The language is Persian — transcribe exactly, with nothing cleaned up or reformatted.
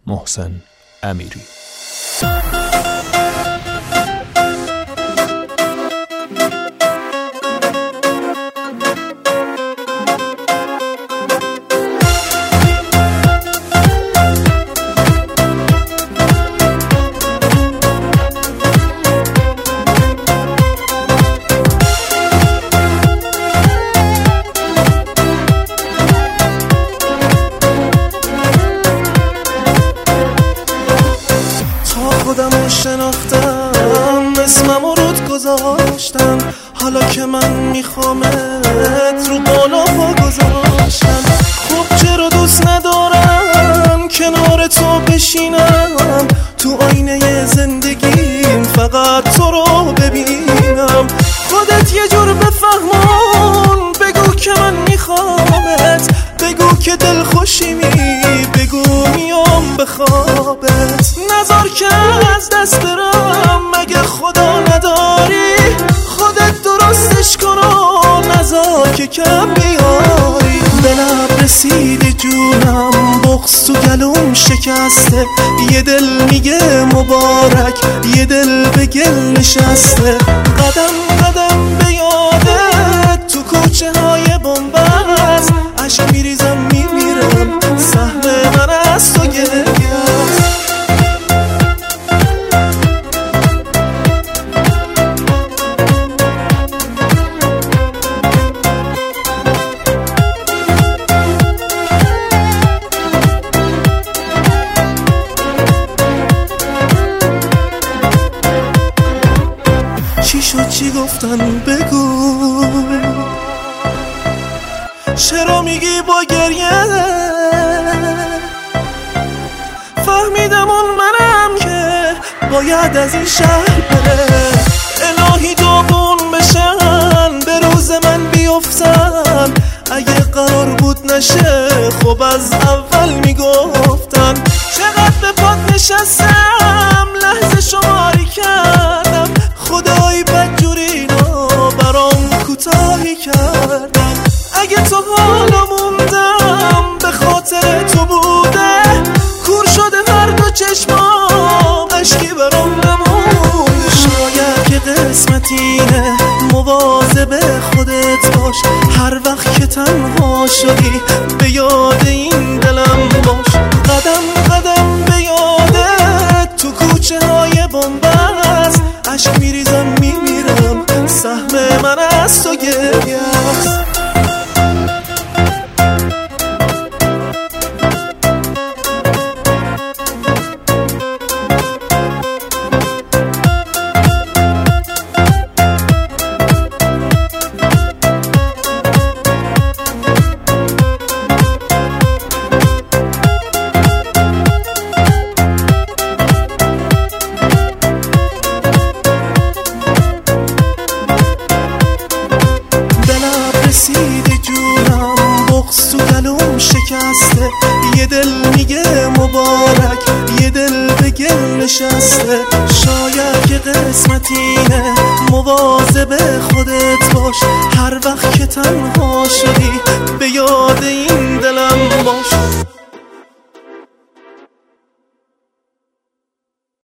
محسن امیری. خودمو شناختم، اسممو رود گذاشتم، حالا که من میخوامت رو بالا پا گذاشتم. خب چرا دوست ندارم کنار تو بشینم، تو آینه زندگیم فقط تو رو ببینم. خودت یه جور بفهمون، بگو که من میخوامت، بگو که دل خوشیمی، بگو میام به خوابت. نذار که از دست برم، مگه خدا نداری؟ خودت درستش کن و نذار که کم بیاری. به لب رسیده جونم، بغض تو گلوم شکسته، یه دل میگه مبارک، یه دل به گل نشسته. قدم قدم به یادت تو کوچه های بنبست، عشق میریزم میمیرم، سهم من از تو گریه است. چی شد چی گفتن بگو، چرا میگی با گریه؟ فهمیدم اون منم که باید از این شهر بره. الهی داغون بشن، به روز من بیفتن، اگه قرار بود نشه خب از اول میگفتن. چقدر به پات نشستم، لحظه شماری کردم، خدایی بدجوری اینا برام کوتاهی کردم. اگه تو حالا موندم به خاطر تو بوده، کور شده هر دو چشمام، اشکی برام نمونده. شاید که قسمت اینه، مواظب خودت باش، هر وقت که تنها شدی به یاد این دلم باش. قدم قدم به یادت تو کوچه های بنبست، عشق میریزم میمیرم، سهم من از تو گریه است. رسیده جونم، بغض تو گلوم شکسته، یه دل میگه مبارک، یه دل به گل نشسته. شاید که قسمت اینه، مواظب خودت باش، هر وقت که تنها شدی به یاد این دلم باش.